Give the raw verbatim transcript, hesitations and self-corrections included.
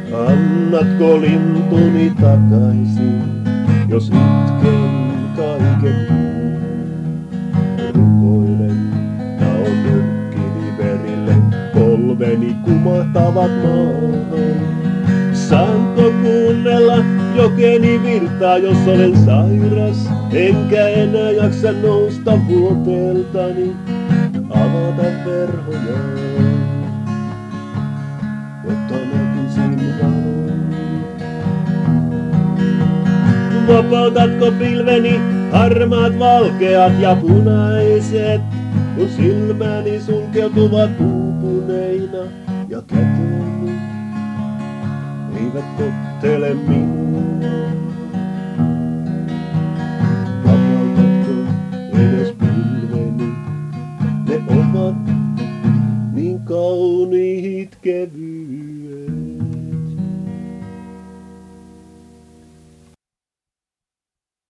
Annatko lintuni takaisin, jos itken kaiken muun? Rukoilen, taon nyrkkini verille, polveni kumahtavat maahan. Saanko kuunnella jokeni virtaa, jos olen sairas, enkä enää jaksa nousta vuoteeltani, avata verhojaan, jotta näkisin valon. Vapautatko pilveni, harmaat, valkeat ja punaiset, kun silmäni sulkeutuvat uupuneina ja käteni eivät tottele minua. Vapautatko edes pilveni, ne ovat niin kauniit kevyet.